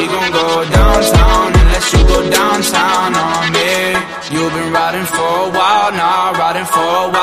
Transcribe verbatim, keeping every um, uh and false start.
gon' go downtown unless you go downtown on me. You've been riding for a while now, riding for a while.